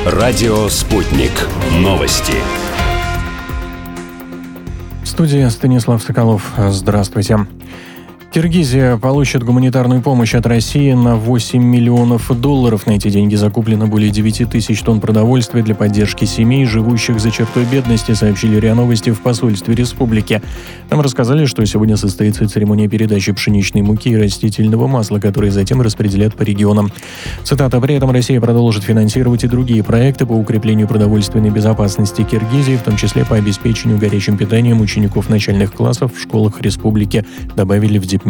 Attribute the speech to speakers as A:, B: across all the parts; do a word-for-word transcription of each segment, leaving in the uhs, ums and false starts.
A: Радио «Спутник». Новости.
B: В студии Станислав Соколов. Здравствуйте. Киргизия получит гуманитарную помощь от России на восемь миллионов долларов. На эти деньги закуплено более девять тысяч тонн продовольствия для поддержки семей, живущих за чертой бедности, сообщили РИА Новости в посольстве республики. Там рассказали, что сегодня состоится церемония передачи пшеничной муки и растительного масла, которые затем распределят по регионам. Цитата: «При этом Россия продолжит финансировать и другие проекты по укреплению продовольственной безопасности Киргизии, в том числе по обеспечению горячим питанием учеников начальных классов в школах республики», добавили в дипмиссии.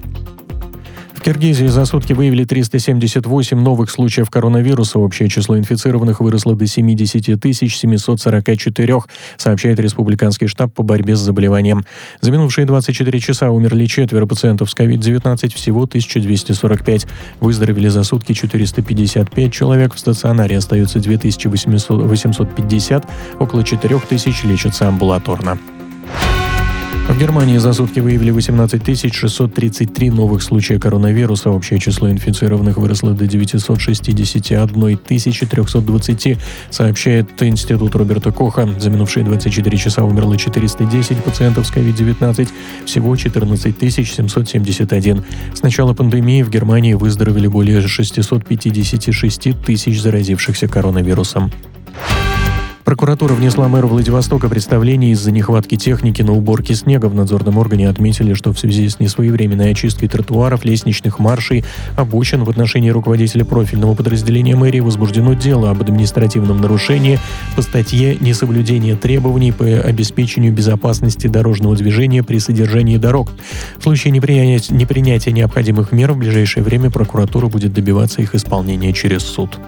B: В Киргизии за сутки выявили триста семьдесят восемь новых случаев коронавируса. Общее число инфицированных выросло до семьдесят тысяч семьсот сорок четыре, сообщает Республиканский штаб по борьбе с заболеванием. За минувшие двадцать четыре часа умерли четверо пациентов с ковид девятнадцать, всего тысяча двести сорок пять. Выздоровели за сутки четыреста пятьдесят пять человек. В стационаре остаются две тысячи восемьсот пятьдесят, около четыре тысячи лечатся амбулаторно. В Германии за сутки выявили восемнадцать тысяч шестьсот тридцать три новых случая коронавируса. Общее число инфицированных выросло до девятьсот шестьдесят одна тысяча триста двадцать, сообщает Институт Роберта Коха. За минувшие двадцать четыре часа умерло четыреста десять пациентов с ковид девятнадцать, всего четырнадцать тысяч семьсот семьдесят один. С начала пандемии в Германии выздоровели более шестьсот пятьдесят шесть тысяч заразившихся коронавирусом. Прокуратура внесла мэру Владивостока представление из-за нехватки техники на уборке снега. В надзорном органе отметили, что в связи с несвоевременной очисткой тротуаров, лестничных маршей, обочин в отношении руководителя профильного подразделения мэрии возбуждено дело об административном нарушении по статье «Несоблюдение требований по обеспечению безопасности дорожного движения при содержании дорог». В случае непринятия, непринятия необходимых мер в ближайшее время прокуратура будет добиваться их исполнения через суд.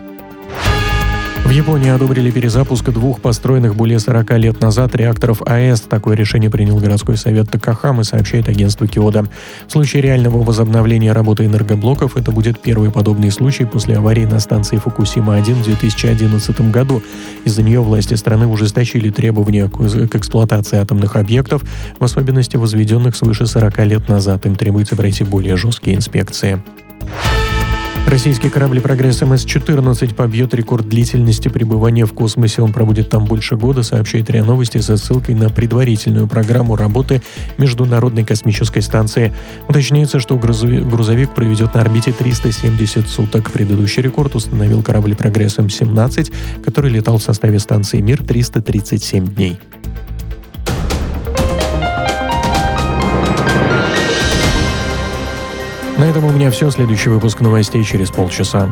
B: В Японии одобрили перезапуск двух построенных более сорока лет назад реакторов АЭС. Такое решение принял городской совет Такахамы, сообщает агентство Киода. В случае реального возобновления работы энергоблоков это будет первый подобный случай после аварии на станции Фукусима-один в две тысячи одиннадцатом году. Из-за нее власти страны ужесточили требования к эксплуатации атомных объектов, в особенности возведенных свыше сорока лет назад. Им требуется пройти более жесткие инспекции. Российский корабль «Прогресс эм эс четырнадцать» побьет рекорд длительности пребывания в космосе. Он пробудет там больше года, сообщает РИА Новости со ссылкой на предварительную программу работы Международной космической станции. Уточняется, что грузовик проведет на орбите триста семьдесят суток. Предыдущий рекорд установил корабль «Прогресс эм семнадцать», который летал в составе станции «Мир» триста тридцать семь дней. На этом у меня все. Следующий выпуск новостей через полчаса.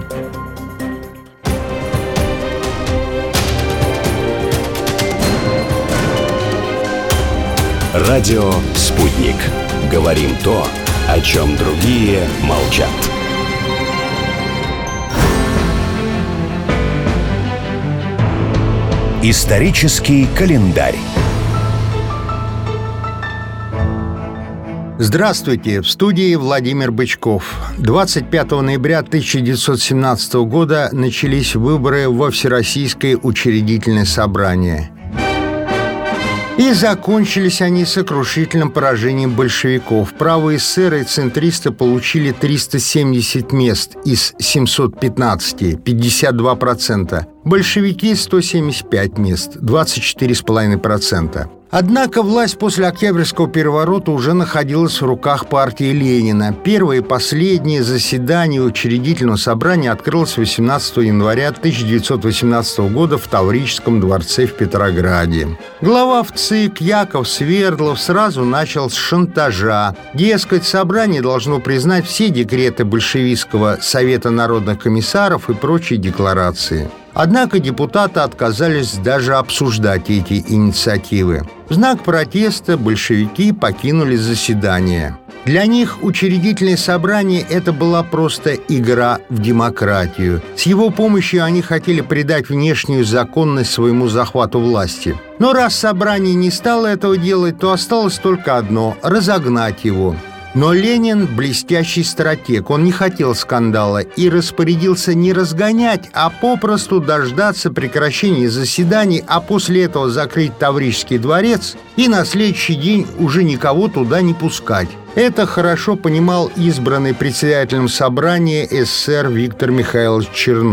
A: Радио «Спутник». Говорим то, о чем другие молчат. Исторический календарь.
C: Здравствуйте! В студии Владимир Бычков. двадцать пятого ноября тысяча девятьсот семнадцатого года начались выборы во Всероссийское учредительное собрание. И закончились они сокрушительным поражением большевиков. Правые эсеры и центристы получили триста семьдесят мест из семисот пятнадцати, пятьдесят два процента. Большевики – сто семьдесят пять мест, двадцать четыре целых пять десятых процента. Однако власть после Октябрьского переворота уже находилась в руках партии Ленина. Первое и последнее заседание учредительного собрания открылось восемнадцатого января тысяча девятьсот восемнадцатого года в Таврическом дворце в Петрограде. Глава ВЦИК Яков Свердлов сразу начал с шантажа. Дескать, собрание должно признать все декреты большевистского Совета народных комиссаров и прочие декларации. Однако депутаты отказались даже обсуждать эти инициативы. В знак протеста большевики покинули заседание. Для них учредительное собрание – это была просто игра в демократию. С его помощью они хотели придать внешнюю законность своему захвату власти. Но раз собрание не стало этого делать, то осталось только одно – разогнать его. Но Ленин – блестящий стратег, он не хотел скандала и распорядился не разгонять, а попросту дождаться прекращения заседаний, а после этого закрыть Таврический дворец и на следующий день уже никого туда не пускать. Это хорошо понимал избранный председателем собрания СССР Виктор Михайлович Чернов.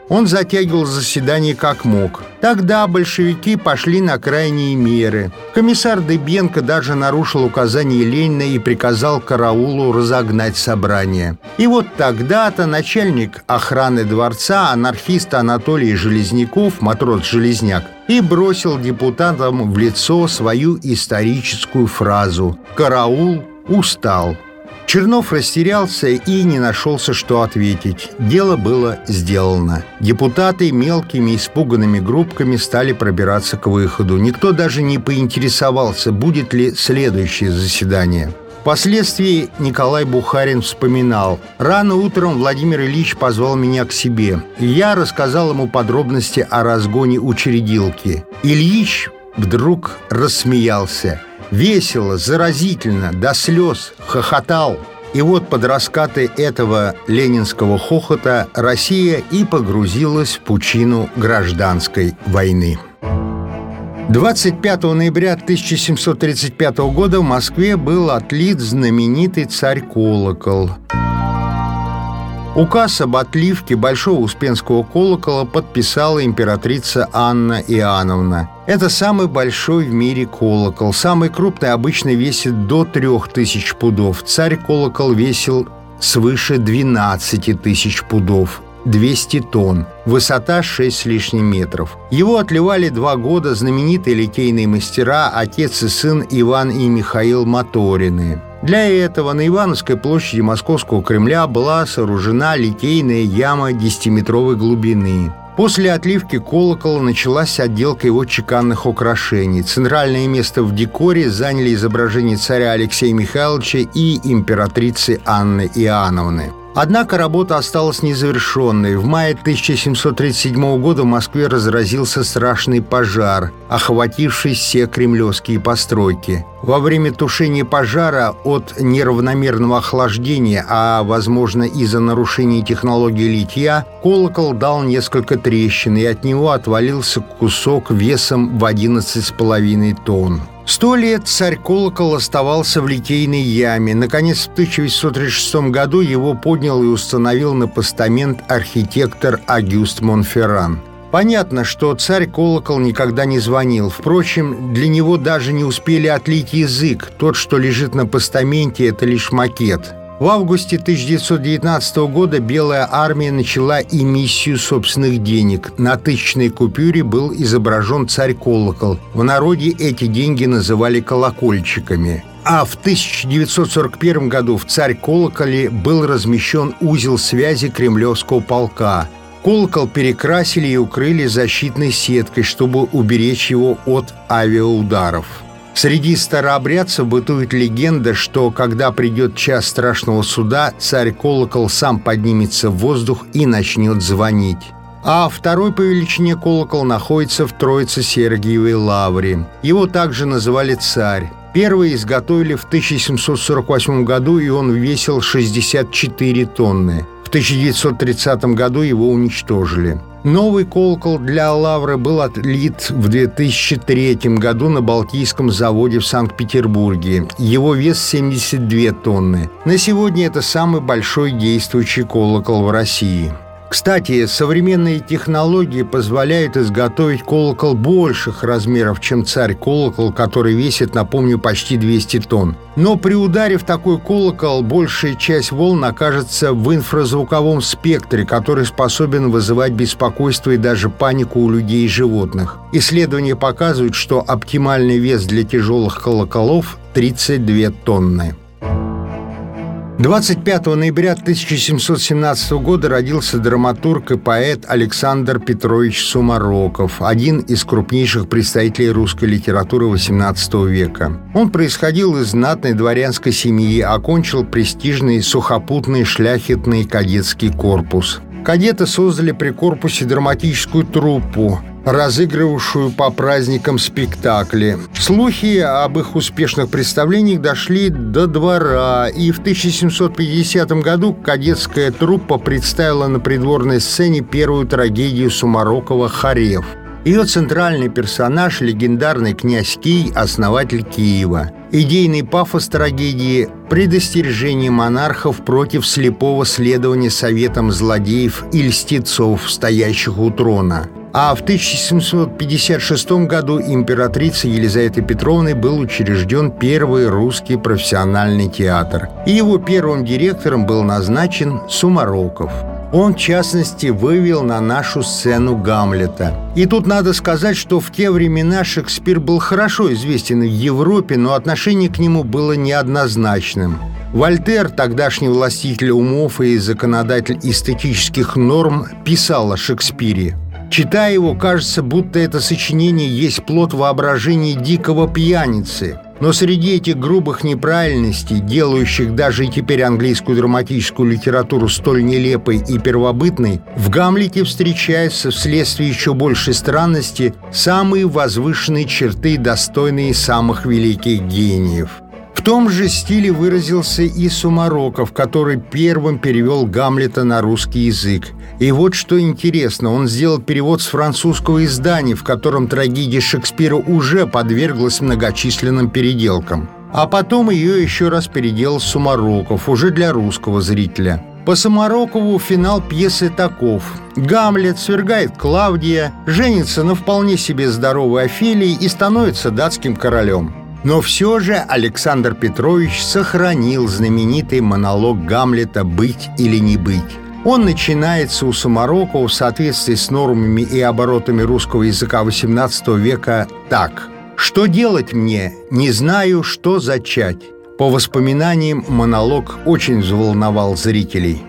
C: Он затягивал заседание как мог. Тогда большевики пошли на крайние меры. Комиссар Дыбенко даже нарушил указания Ленина и приказал караулу разогнать собрание. И вот тогда-то начальник охраны дворца, анархист Анатолий Железняков, матрос Железняк, и бросил депутатам в лицо свою историческую фразу «Караул устал». Чернов растерялся и не нашелся, что ответить. Дело было сделано. Депутаты мелкими испуганными группками стали пробираться к выходу. Никто даже не поинтересовался, будет ли следующее заседание. Впоследствии Николай Бухарин вспоминал: «Рано утром Владимир Ильич позвал меня к себе, и я рассказал ему подробности о разгоне учредилки. Ильич вдруг рассмеялся. Весело, заразительно, до слез, хохотал». И вот под раскаты этого ленинского хохота Россия и погрузилась в пучину гражданской войны. двадцать пятого ноября тысяча семьсот тридцать пятого года в Москве был отлит знаменитый царь-колокол. Указ об отливке Большого Успенского колокола подписала императрица Анна Иоанновна. Это самый большой в мире колокол. Самый крупный обычно весит до трех тысяч пудов. Царь-колокол весил свыше двенадцати тысяч пудов. двести тонн. Высота шесть с лишним метров. Его отливали два года знаменитые литейные мастера, отец и сын Иван и Михаил Моторины. Для этого на Ивановской площади Московского Кремля была сооружена литейная яма десятиметровой глубины. После отливки колокола началась отделка его чеканных украшений. Центральное место в декоре заняли изображения царя Алексея Михайловича и императрицы Анны Иоанновны. Однако работа осталась незавершенной. В мае тысяча семьсот тридцать седьмого года в Москве разразился страшный пожар, охвативший все кремлевские постройки. Во время тушения пожара от неравномерного охлаждения, а, возможно, из-за нарушения технологии литья, колокол дал несколько трещин, и от него отвалился кусок весом в одиннадцать с половиной тонн. Сто лет царь-колокол оставался в литейной яме. Наконец, в тысяча восемьсот тридцать шестом году его поднял и установил на постамент архитектор Агюст Монферран. Понятно, что царь-колокол никогда не звонил. Впрочем, для него даже не успели отлить язык. Тот, что лежит на постаменте, это лишь макет. В августе тысяча девятьсот девятнадцатого года Белая армия начала эмиссию собственных денег. На тысячной купюре был изображен царь-колокол. В народе эти деньги называли колокольчиками. А в тысяча девятьсот сорок первом году в царь-колоколе был размещен узел связи кремлевского полка. Колокол перекрасили и укрыли защитной сеткой, чтобы уберечь его от авиаударов. Среди старообрядцев бытует легенда, что когда придет час страшного суда, царь-колокол сам поднимется в воздух и начнет звонить. А второй по величине колокол находится в Троице-Сергиевой лавре. Его также называли «царь». Первый изготовили в тысяча семьсот сорок восьмом году, и он весил шестьдесят четыре тонны. В тысяча девятьсот тридцатом году его уничтожили. Новый колокол для лавры был отлит в две тысячи третьем году на Балтийском заводе в Санкт-Петербурге. Его вес семьдесят две тонны. На сегодня это самый большой действующий колокол в России. Кстати, современные технологии позволяют изготовить колокол больших размеров, чем царь-колокол, который весит, напомню, почти двести тонн. Но при ударе в такой колокол большая часть волн окажется в инфразвуковом спектре, который способен вызывать беспокойство и даже панику у людей и животных. Исследования показывают, что оптимальный вес для тяжелых колоколов – тридцать две тонны. двадцать пятого ноября тысяча семьсот семнадцатого года родился драматург и поэт Александр Петрович Сумароков, один из крупнейших представителей русской литературы восемнадцатого века. Он происходил из знатной дворянской семьи, окончил престижный сухопутный шляхетный кадетский корпус. Кадеты создали при корпусе драматическую труппу, разыгрывавшую по праздникам спектакли. Слухи об их успешных представлениях дошли до двора, и в тысяча семьсот пятидесятом году кадетская труппа представила на придворной сцене первую трагедию Сумарокова «Харев». Ее центральный персонаж – легендарный князь Кий, основатель Киева. Идейный пафос трагедии – предостережение монархов против слепого следования советам злодеев и льстецов, стоящих у трона. А в тысяча семьсот пятьдесят шестом году императрицей Елизаветой Петровной был учрежден первый русский профессиональный театр. И его первым директором был назначен Сумароков. Он, в частности, вывел на нашу сцену Гамлета. И тут надо сказать, что в те времена Шекспир был хорошо известен в Европе, но отношение к нему было неоднозначным. Вольтер, тогдашний властитель умов и законодатель эстетических норм, писал о Шекспире: «Читая его, кажется, будто это сочинение есть плод воображения дикого пьяницы. Но среди этих грубых неправильностей, делающих даже и теперь английскую драматическую литературу столь нелепой и первобытной, в Гамлете встречаются вследствие еще большей странности самые возвышенные черты, достойные самых великих гениев». В том же стиле выразился и Сумароков, который первым перевел Гамлета на русский язык. И вот что интересно, он сделал перевод с французского издания, в котором трагедия Шекспира уже подверглась многочисленным переделкам. А потом ее еще раз переделал Сумароков, уже для русского зрителя. По Сумарокову финал пьесы таков: Гамлет свергает Клавдия, женится на вполне себе здоровой Офелии и становится датским королем. Но все же Александр Петрович сохранил знаменитый монолог Гамлета «Быть или не быть». Он начинается у Сумарокова в соответствии с нормами и оборотами русского языка восемнадцатого века так: «Что делать мне? Не знаю, что зачать». По воспоминаниям, монолог очень взволновал зрителей.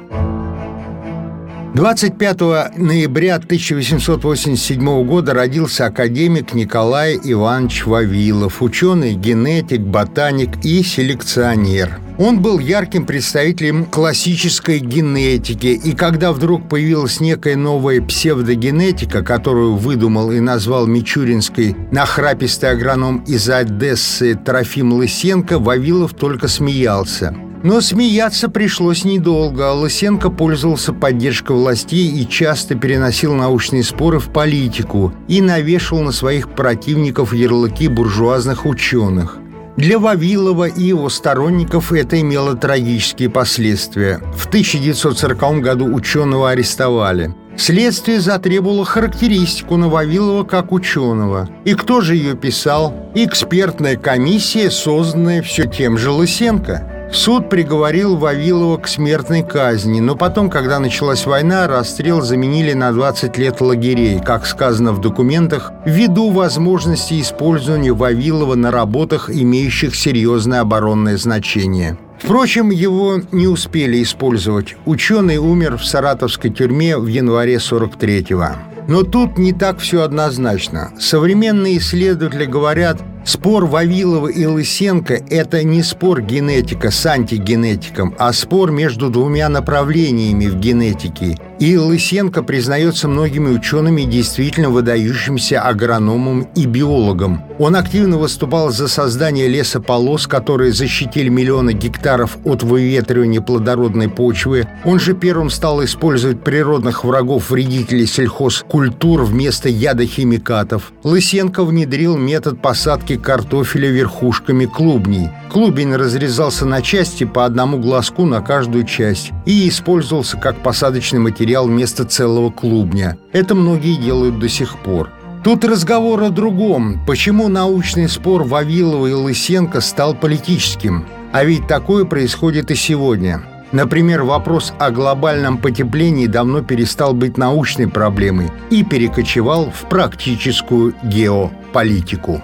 C: двадцать пятого ноября тысяча восемьсот восемьдесят седьмого года родился академик Николай Иванович Вавилов, ученый, генетик, ботаник и селекционер. Он был ярким представителем классической генетики, и когда вдруг появилась некая новая псевдогенетика, которую выдумал и назвал мичуринской нахрапистый агроном из Одессы Трофим Лысенко, Вавилов только смеялся. Но смеяться пришлось недолго. Лысенко пользовался поддержкой властей и часто переносил научные споры в политику и навешивал на своих противников ярлыки буржуазных ученых. Для Вавилова и его сторонников это имело трагические последствия. В тысяча девятьсот сороковом году ученого арестовали. Следствие затребовало характеристику на Вавилова как ученого. И кто же ее писал? Экспертная комиссия, созданная все тем же Лысенко. Суд приговорил Вавилова к смертной казни, но потом, когда началась война, расстрел заменили на двадцать лет лагерей, как сказано в документах, ввиду возможности использования Вавилова на работах, имеющих серьезное оборонное значение. Впрочем, его не успели использовать. Ученый умер в саратовской тюрьме в январе сорок третьего. Но тут не так все однозначно. Современные исследователи говорят, спор Вавилова и Лысенко – это не спор генетика с антигенетиком, а спор между двумя направлениями в генетике. И Лысенко признается многими учеными действительно выдающимся агрономом и биологом. Он активно выступал за создание лесополос, которые защитили миллионы гектаров от выветривания плодородной почвы. Он же первым стал использовать природных врагов-вредителей сельхозкультур вместо ядохимикатов. Лысенко внедрил метод посадки картофеля верхушками клубней. Клубень разрезался на части по одному глазку на каждую часть и использовался как посадочный материал вместо целого клубня. Это многие делают до сих пор. Тут разговор о другом. Почему научный спор Вавилова и Лысенко стал политическим? А ведь такое происходит и сегодня. Например, вопрос о глобальном потеплении давно перестал быть научной проблемой и перекочевал в практическую геополитику.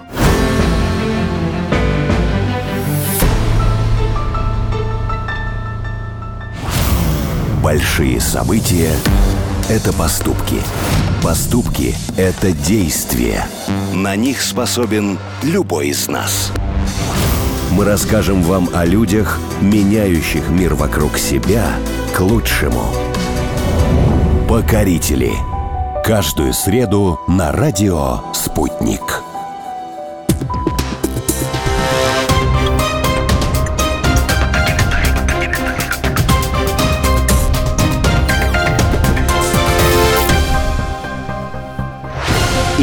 A: Большие события – это поступки. Поступки – это действия. На них способен любой из нас. Мы расскажем вам о людях, меняющих мир вокруг себя к лучшему. Покорители. Каждую среду на радио «Спутник».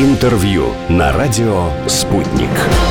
A: Интервью на радио «Спутник».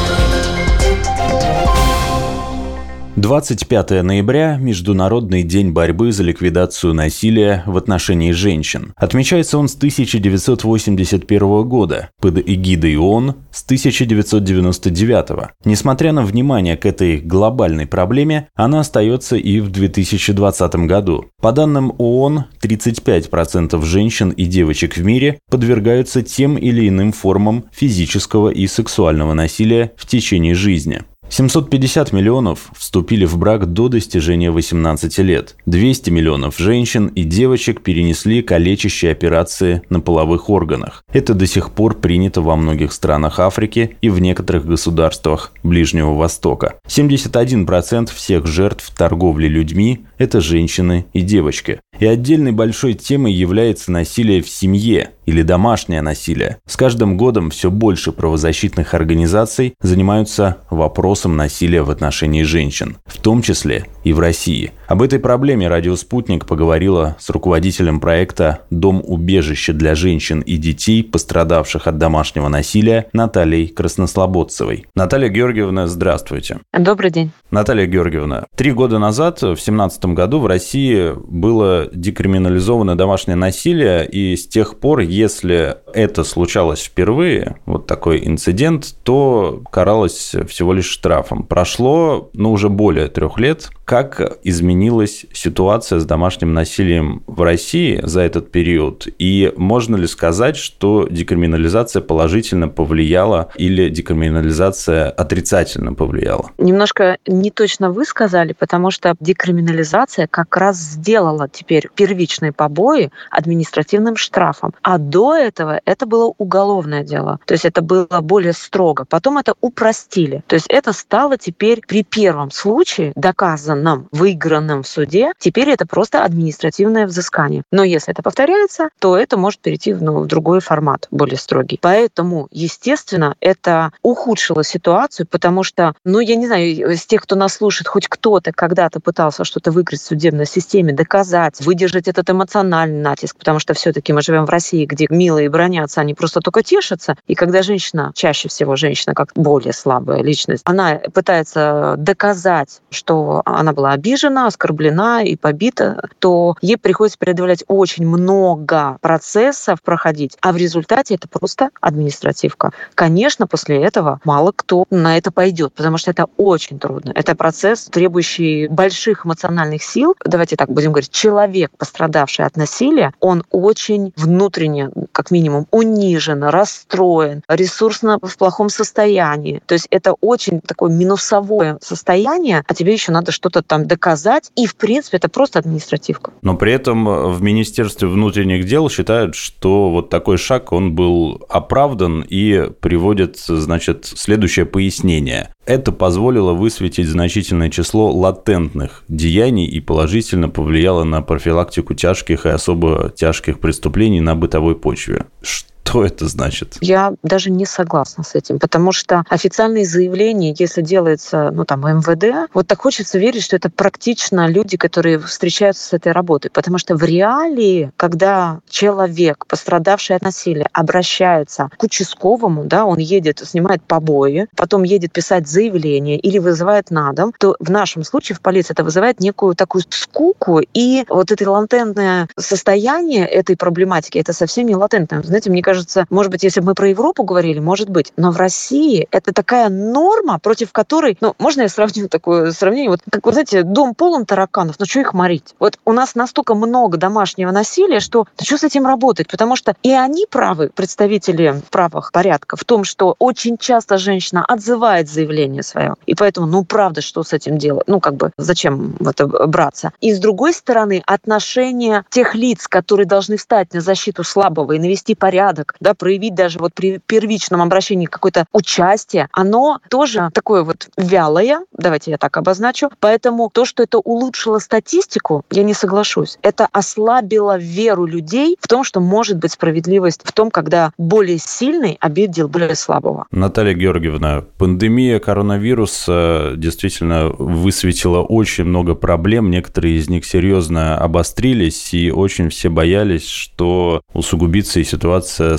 D: двадцать пятого ноября – Международный день борьбы за ликвидацию насилия в отношении женщин. Отмечается он с тысяча девятьсот восемьдесят первого года, под эгидой ООН с тысяча девятьсот девяносто девятого. Несмотря на внимание к этой глобальной проблеме, она остается и в две тысячи двадцатом году. По данным ООН, тридцать пять процентов женщин и девочек в мире подвергаются тем или иным формам физического и сексуального насилия в течение жизни. семьсот пятьдесят миллионов вступили в брак до достижения восемнадцати лет. двести миллионов женщин и девочек перенесли калечащие операции на половых органах. Это до сих пор принято во многих странах Африки и в некоторых государствах Ближнего Востока. семьдесят один процент всех жертв торговли людьми – это женщины и девочки. И отдельной большой темой является насилие в семье или домашнее насилие. С каждым годом все больше правозащитных организаций занимаются вопросом насилия в отношении женщин, в том числе и в России. Об этой проблеме «Радио Спутник» поговорила с руководителем проекта «Дом-убежище для женщин и детей, пострадавших от домашнего насилия» Натальей Краснослободцевой. Наталья Георгиевна, здравствуйте.
E: Добрый день.
D: Наталья Георгиевна, три года назад, в две тысячи семнадцатом году, в России было декриминализовано домашнее насилие, и с тех пор, если это случалось впервые, вот такой инцидент, то каралось всего лишь штрафом. Прошло, ну, уже более трех лет. Как изменилась ситуация с домашним насилием в России за этот период? И можно ли сказать, что декриминализация положительно повлияла или декриминализация отрицательно повлияла?
E: Немножко не точно вы сказали, потому что декриминализация как раз сделала теперь первичные побои административным штрафом. А до этого это было уголовное дело. То есть это было более строго. Потом это упростили. То есть это стало теперь при первом случае доказанным, выигранным в суде, теперь это просто административное взыскание. Но если это повторяется, то это может перейти в, ну, в другой формат, более строгий. Поэтому, естественно, это ухудшило ситуацию, потому что, ну, я не знаю, из тех, кто нас слушает, хоть кто-то когда-то пытался что-то выиграть в судебной системе, доказать, выдержать этот эмоциональный натиск, потому что все-таки мы живем в России, где милые бронятся, они просто только тешатся. И когда женщина, чаще всего женщина, как более слабая личность, она пытается доказать, что она была обижена, оскорблена и побита, то ей приходится преодолевать очень много процессов проходить, а в результате это просто административка. Конечно, после этого мало кто на это пойдет, потому что это очень трудно. Это процесс, требующий больших эмоциональных сил. Давайте так будем говорить, человек, пострадавший от насилия, он очень внутренне, как минимум, унижен, расстроен, ресурсно в плохом состоянии. То есть это очень такое минусовое состояние, а тебе еще надо что-то там доказать, и, в принципе, это просто административка.
D: Но при этом в Министерстве внутренних дел считают, что вот такой шаг, он был оправдан и приводит, значит, следующее пояснение. Это позволило высветить значительное число латентных деяний и положительно повлияло на профилактику тяжких и особо тяжких преступлений на бытовой почве. Что это значит?
E: Я даже не согласна с этим, потому что официальные заявления, если делается, ну, там, эм вэ дэ, вот так хочется верить, что это практично люди, которые встречаются с этой работой, потому что в реалии, когда человек, пострадавший от насилия, обращается к участковому, да, он едет, снимает побои, потом едет писать заявление или вызывает на дом, то в нашем случае в полиции это вызывает некую такую скуку, и вот это латентное состояние этой проблематики, это совсем не латентное. Знаете, мне кажется, может быть, если бы мы про Европу говорили, может быть, но в России это такая норма, против которой, ну, можно я сравню такое сравнение, вот, как вы знаете, дом полон тараканов, ну, что их морить? Вот у нас настолько много домашнего насилия, что да что с этим работать? Потому что и они правы, представители правых порядков, в том, что очень часто женщина отзывает заявление свое, и поэтому, ну, правда, что с этим делать? Ну, как бы, зачем в это браться? И с другой стороны, отношение тех лиц, которые должны встать на защиту слабого и навести порядок, да, проявить даже вот при первичном обращении какое-то участие, оно тоже такое вот вялое, давайте я так обозначу. Поэтому то, что это улучшило статистику, я не соглашусь. Это ослабило веру людей в том, что может быть справедливость в том, когда более сильный обидел более слабого.
D: Наталья Георгиевна, пандемия коронавируса действительно высветила очень много проблем, некоторые из них серьезно обострились, и очень все боялись, что усугубится и ситуация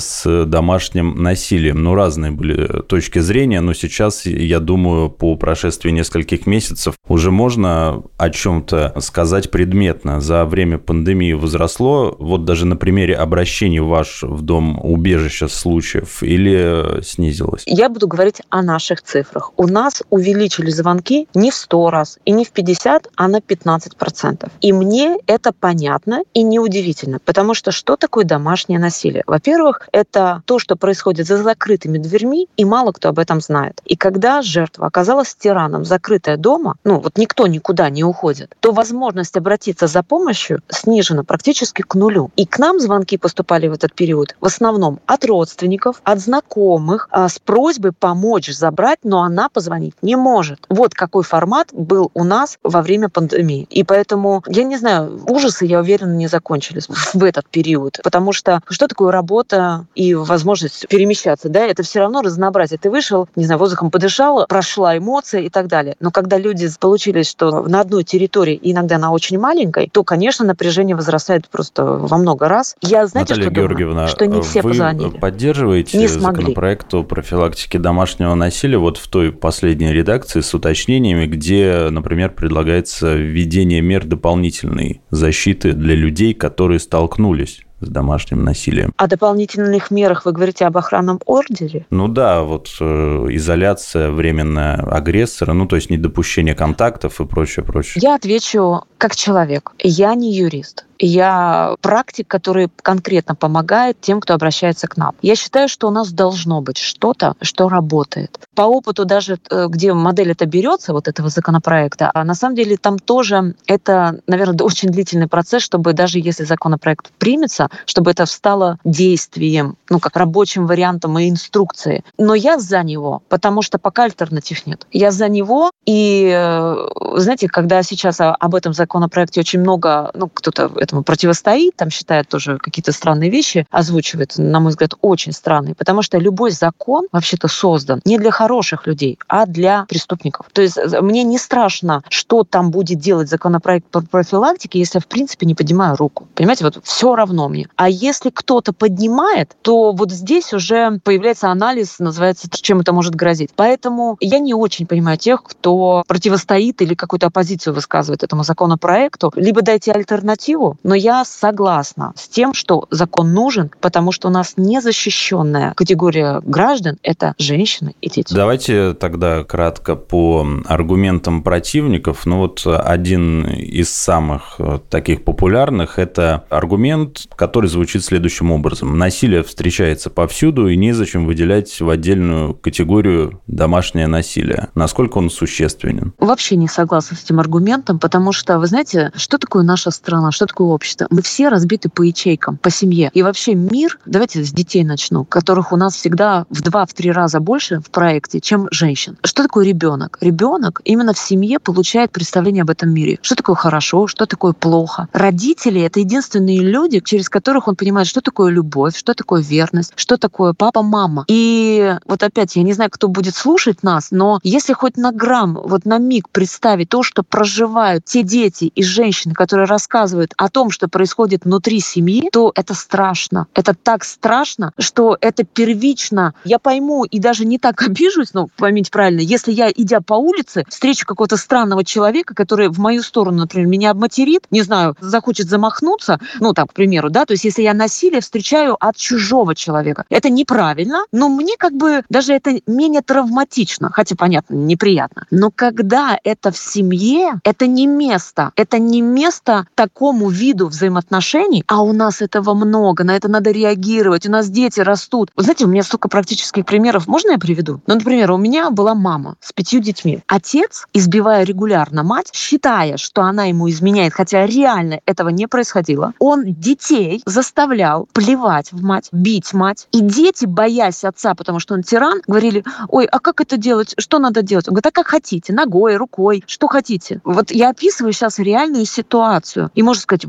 D: с домашним насилием. Ну, разные были точки зрения, но сейчас, я думаю, по прошествии нескольких месяцев уже можно о чем-то сказать предметно. За время пандемии возросло, вот даже на примере обращений ваш в дом убежища случаев, или снизилось?
E: Я буду говорить о наших цифрах. У нас увеличили звонки не в сто раз и не в пятьдесят, а на пятнадцать процентов. И мне это понятно и неудивительно, потому что что такое домашнее насилие? Во-первых, это то, что происходит за закрытыми дверьми, и мало кто об этом знает. И когда жертва оказалась с тираном, закрытая дома, ну вот никто никуда не уходит, то возможность обратиться за помощью снижена практически к нулю. И к нам звонки поступали в этот период в основном от родственников, от знакомых, с просьбой помочь забрать, но она позвонить не может. Вот какой формат был у нас во время пандемии. И поэтому, я не знаю, ужасы, я уверена, не закончились в этот период. Потому что что такое работа и возможность перемещаться? Да, это все равно разнообразие. Ты вышел, не знаю, воздухом подышал, прошла эмоция и так далее. Но когда люди получились, что на одной территории, иногда на очень маленькой, то, конечно, напряжение возрастает просто во много раз. Я, знаете,
D: Наталья
E: что
D: Георгиевна,
E: думаю? Что не все
D: вы
E: позвонили.
D: Поддерживаете
E: не смогли.
D: Законопроект о профилактике домашнего насилия вот в той последней редакции с уточнениями, где, например, предлагается введение мер дополнительной защиты для людей, которые столкнулись с домашним насилием.
E: О дополнительных мерах вы говорите об охранном ордере?
D: Ну да, вот э, изоляция временная агрессора, ну то есть недопущение контактов и прочее, прочее.
E: Я отвечу как человек. Я не юрист. Я практик, который конкретно помогает тем, кто обращается к нам. Я считаю, что у нас должно быть что-то, что работает. По опыту даже, где модель это берется, вот этого законопроекта, а на самом деле там тоже это, наверное, очень длительный процесс, чтобы даже если законопроект примется, чтобы это стало действием, ну, как рабочим вариантом и инструкцией. Но я за него, потому что пока альтернатив нет. Я за него, и, знаете, когда сейчас об этом законопроекте очень много, ну, кто-то этому противостоит, там считает тоже какие-то странные вещи, озвучивает, на мой взгляд, очень странные, потому что любой закон вообще-то создан не для хороших людей, а для преступников. То есть мне не страшно, что там будет делать законопроект по профилактике, если я, в принципе, не поднимаю руку. Понимаете, вот все равно мне. А если кто-то поднимает, то вот здесь уже появляется анализ, называется, чем это может грозить. Поэтому я не очень понимаю тех, кто противостоит или какую-то оппозицию высказывает этому законопроекту. Либо дайте альтернативу, но я согласна с тем, что закон нужен, потому что у нас незащищенная категория граждан – это женщины и дети.
D: Давайте тогда кратко по аргументам противников. Ну вот один из самых таких популярных – это аргумент, который звучит следующим образом. Насилие встречается повсюду, и незачем выделять в отдельную категорию домашнее насилие. Насколько он существенен?
E: Вообще не согласна с этим аргументом, потому что, вы знаете, что такое наша страна, что такое общество? Мы все разбиты по ячейкам, по семье. И вообще мир, давайте с детей начну, которых у нас всегда в два-три раза больше в проекте, чем женщин. Что такое ребенок? Ребенок именно в семье получает представление об этом мире. Что такое хорошо, что такое плохо. Родители — это единственные люди, через которых он понимает, что такое любовь, что такое верность, что такое папа, мама. И вот опять, я не знаю, кто будет слушать нас, но если хоть на грамм, вот на миг представить то, что проживают те дети и женщины, которые рассказывают о том, что происходит внутри семьи, то это страшно. Это так страшно, что это первично. Я пойму и даже не так обижусь, но поймите правильно, если я, идя по улице, встречу какого-то странного человека, который в мою сторону, например, меня обматерит, не знаю, захочет замахнуться, ну, так, к примеру, да, то есть если я насилие встречаю от чужого человека, это неправильно, но мне как бы даже это менее травматично, хотя, понятно, неприятно. Но когда это в семье, это не место, это не место такому виду взаимоотношений, а у нас этого много, на это надо реагировать, у нас дети растут. Вы знаете, у меня столько практических примеров, можно я приведу? Ну, например, у меня была мама с пятью детьми. Отец, избивая регулярно мать, считая, что она ему изменяет, хотя реально этого не происходило, он детей заставлял плевать в мать, бить мать. И дети, боясь отца, потому что он тиран, говорили: ой, а как это делать? Что надо делать? Он говорит: а как хотите, ногой, рукой, что хотите. Вот я описываю сейчас реальную ситуацию. И можно сказать: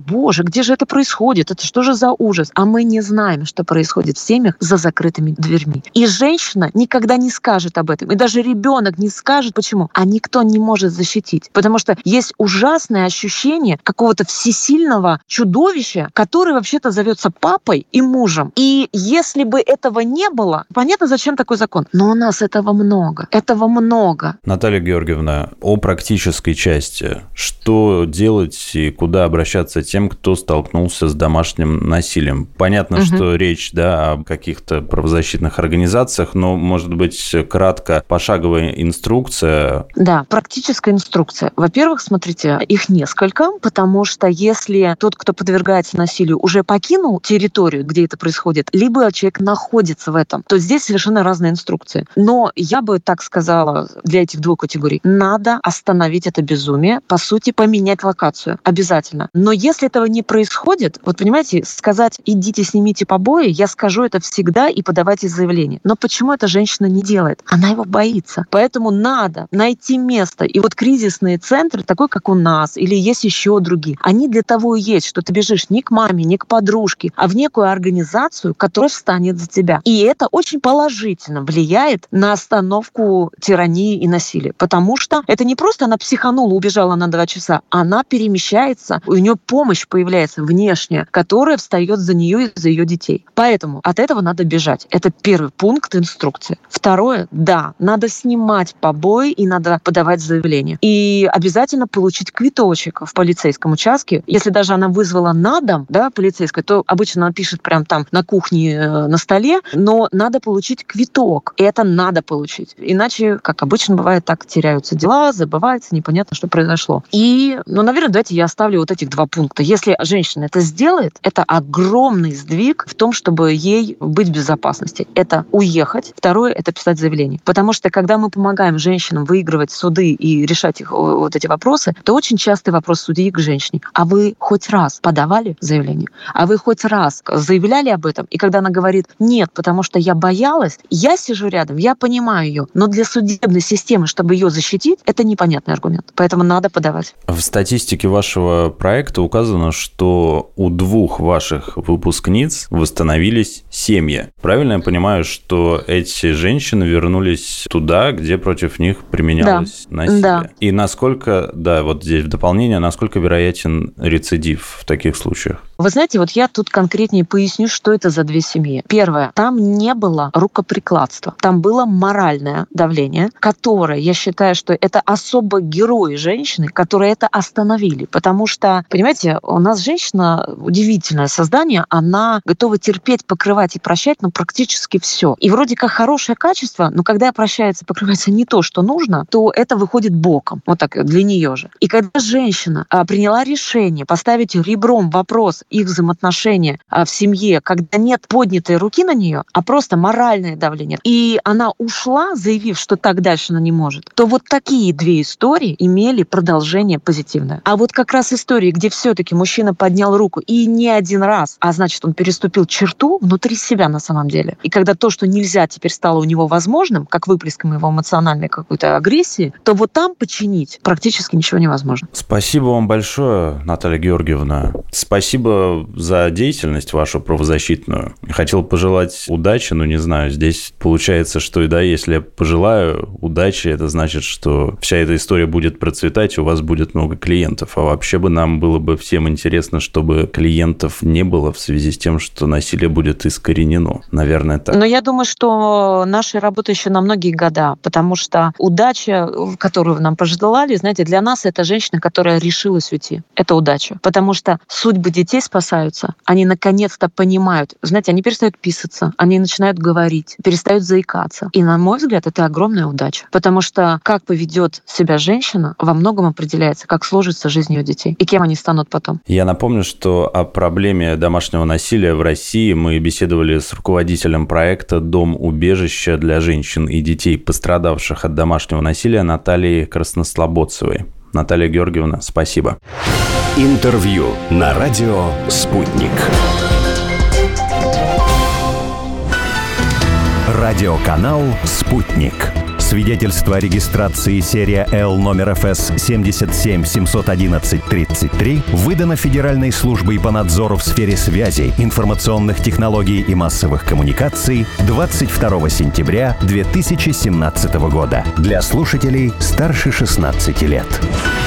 E: боже, где же это происходит? Это что же за ужас? А мы не знаем, что происходит в семьях за закрытыми дверьми. И женщина никогда не скажет об этом. И даже ребенок не скажет. Почему? А никто не может защитить. Потому что есть ужасное ощущение какого-то всесильного чудовища, который вообще-то зовется папой и мужем. И если бы этого не было, понятно, зачем такой закон. Но у нас этого много. Этого много.
D: Наталья Георгиевна, о практической части. Что делать и куда обращаться тем, кто столкнулся с домашним насилием? Понятно, угу. что речь, да, о каких-то правозащитных организациях, но, может быть, кратко, пошаговая инструкция?
E: Да, практическая инструкция. Во-первых, смотрите, их несколько, потому что если тот, кто подвергается насилию, уже покинул территорию, где это происходит, либо человек находится в этом, то здесь совершенно разные инструкции. Но я бы так сказала для этих двух категорий. Надо остановить это безумие, по сути, поменять локацию. Обязательно. Но если этого не происходит, вот понимаете, сказать «идите, снимите побои», я скажу это всегда и подавайте заявление. Но почему эта женщина не делает? Она его боится. Поэтому надо найти место. И вот кризисные центры, такой как у нас, или есть еще другие, они для того и есть, что ты бежишь не к маме, не к подружке, а в некую организацию, которая встанет за тебя. И это очень положительно влияет на остановку тирании и насилия. Потому что это не просто она психанула, убежала на два часа, она перемещается, у нее помощь появляется внешняя, которая встает за нее и за ее детей. Поэтому от этого надо бежать. Это первый пункт инструкции. Второе, да, надо снимать побои и надо подавать заявление. И обязательно получить квиточек в полицейском участке. Если даже она вызвала на дом, да, полицейская, то обычно она пишет прямо там на кухне, э, на столе, но надо получить квиток. И это надо получить. Иначе, как обычно бывает, так теряются дела, забывается, непонятно, что произошло. И, ну, наверное, давайте я оставлю вот этих два пункта. Если женщина это сделает, это огромный сдвиг в том, чтобы ей быть в безопасности. Это уехать. Второе — это писать заявление. Потому что, когда мы помогаем женщинам выигрывать суды и решать их вот эти вопросы, то очень частый вопрос судьи к женщине. А вы хоть раз подавали заявление? А вы хоть раз заявляли об этом? И когда она говорит «нет, потому что я боялась», я сижу рядом, я понимаю ее, но для судебной системы, чтобы ее защитить, это непонятный аргумент. Поэтому надо подавать.
D: В статистике вашего проекта указано, что у двух ваших выпускниц восстановились семьи. Правильно я понимаю, что эти женщины вернулись туда, где против них применялось да. насилие?
E: Да.
D: И насколько, да, вот здесь в дополнение, насколько вероятен рецидив в таких случаях?
E: Вы знаете, вот я тут конкретнее поясню, что это за две семьи. Первое. Там не было рукоприкладства. Там было моральное давление, которое, я считаю, что это особо герои женщины, которые это остановили. Потому что, понимаете, у нас женщина удивительное создание, она готова терпеть, покрывать и прощать, ну, практически все. И вроде как хорошее качество, но когда прощается, покрывается не то, что нужно, то это выходит боком. Вот так для нее же. И когда женщина а, приняла решение поставить ребром вопрос их взаимоотношения а, в семье, когда нет поднятой руки на нее, а просто моральное давление, и она ушла, заявив, что так дальше она не может, то вот такие две истории имели продолжение позитивное. А вот как раз истории, где все-таки мужчина поднял руку и не один раз, а значит, он переступил черту внутри себя на самом деле. И когда то, что нельзя, теперь стало у него возможным, как выплеском его эмоциональной какой-то агрессии, то вот там починить практически ничего невозможно.
D: Спасибо вам большое, Наталья Георгиевна. Спасибо за деятельность вашу правозащитную. Хотел пожелать удачи, но не знаю, здесь получается, что и да, если я пожелаю удачи, это значит, что вся эта история будет процветать, и у вас будет много клиентов. А вообще бы нам было бы всем интересно, чтобы клиентов не было в связи с тем, что насилие будет искоренено. Наверное, так.
E: Но я думаю, что наша работа еще на многие года, потому что удача, которую вы нам пожелали, знаете, для нас это женщина, которая решилась уйти. Это удача. Потому что судьбы детей спасаются. Они наконец-то понимают. Знаете, они перестают писаться, они начинают говорить, перестают заикаться. И, на мой взгляд, это огромная удача. Потому что как поведет себя женщина, во многом определяется, как сложится жизнь ее детей и кем они станут потом.
D: Я напомню, что о проблеме домашнего насилия в России мы беседовали с руководителем проекта «Дом-убежище для женщин и детей, пострадавших от домашнего насилия» Натальей Краснослободцевой. Наталья Георгиевна, спасибо.
A: Интервью на радио «Спутник». Радиоканал «Спутник». Свидетельство о регистрации серия Л номер эф эс семь семь семь один один три три выдано Федеральной службой по надзору в сфере связи, информационных технологий и массовых коммуникаций двадцать второго сентября две тысячи семнадцатого года для слушателей старше шестнадцати лет.